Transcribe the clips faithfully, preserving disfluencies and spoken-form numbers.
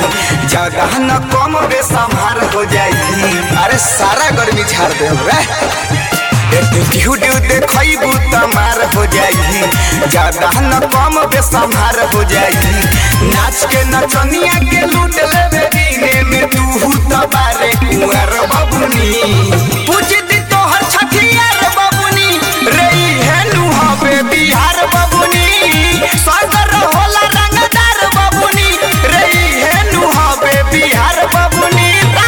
जगह न कम बेसमार हो जाई। अरे सारा गर्मी झाड़ दे देखबू तमार हो जाई। जगह न कम बेसमार हो जाई। नाच के नचनिया के लूट लेबे दीने में तू तबारे कुंवर बबुनी। पूछ दी तोहर छठियार बबुनी रही है नुहावे बिहार बबुनी। सागर होला रंगदार बबुनी रही है नुहावे बिहार बबुनी।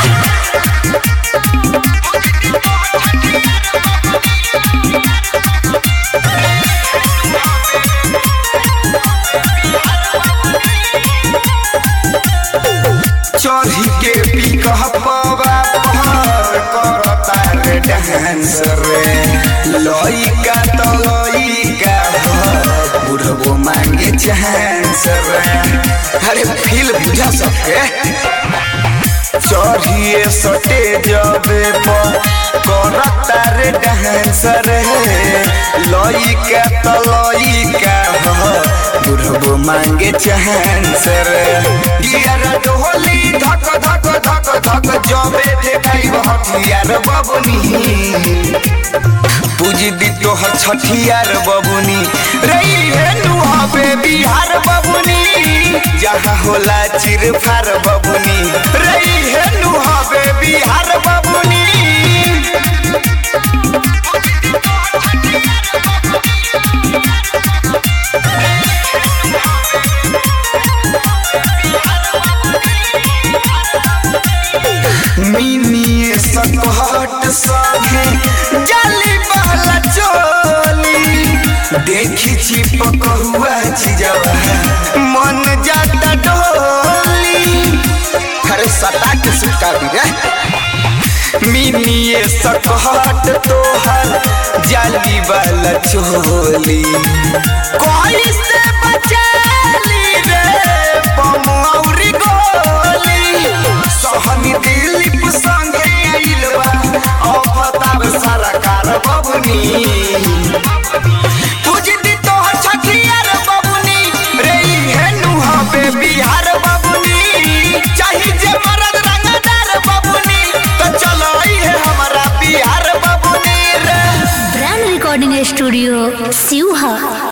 चढ़ी के पिकहपवा पर करता रे डांस रे। लइका त लइका बुढ़बो मांगे चांस रे। अरे फील बुझा सबके चढ़िए स्टेजबे पर करता रे डांस रे। लइका त लइका बुढ़बो मांगे चांस रे। यार ढोली धक धक धक धक जबे देखाई हथियार बबुनी। पूजी दी तोहर छठियार बबुनी रही है नुहावे बिहार बबुनी। जहाँ होला चिर फार बबुनी रही है नुहावे बिहार बबुनी। मिनिए सकहट सहे जाली बहला चोली। देखी चिपक हुआ चीजवा मन जाता डोली। अरे सटा के सुटा दी रे। मिनिए सकहट तोहर जाली वाला चोली। कोई से बचाली रे बम औरी गोली। सहनी दिलीप संगे आइलबा अवतार सरकार बबुनी। पूज दी तोहर छठियार बबुनी रही है नुहावे बिहार बबुनी। चाही जे मरद रंगदार बबुनी तो चलाई है हमारा बिहार बबुनी रे। Brand recording studio सिवहा।